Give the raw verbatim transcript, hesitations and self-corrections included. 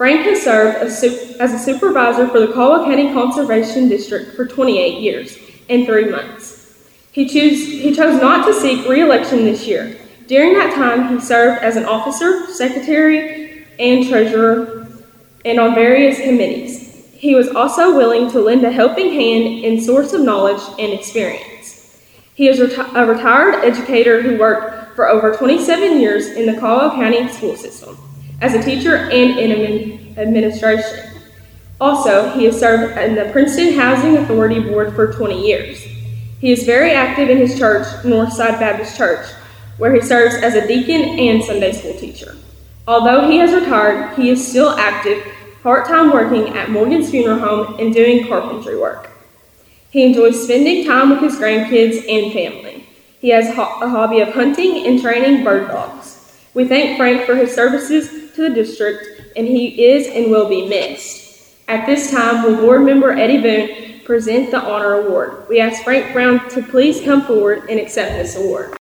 Frank has served as, su- as a supervisor for the Caldwell County Conservation District for twenty-eight years and three months. He, choose, he chose not to seek re-election this year. During that time, he served as an officer, secretary, and treasurer, and on various committees. He was also willing to lend a helping hand in source of knowledge and experience. He is reti- a retired educator who worked for over twenty-seven years in the Caldwell County school system as a teacher and in administration. Also, he has served in the Princeton Housing Authority Board for twenty years. He is very active in his church, Northside Baptist Church, where he serves as a deacon and Sunday school teacher. Although he has retired, he is still active, part-time working at Morgan's Funeral Home and doing carpentry work. He enjoys spending time with his grandkids and family. He has a hobby of hunting and training bird dogs. We thank Frank for his services to the district, and he is and will be missed. At this time, will Board Member Eddie Boone present the honor award. We ask Frank Brown to please come forward and accept this award.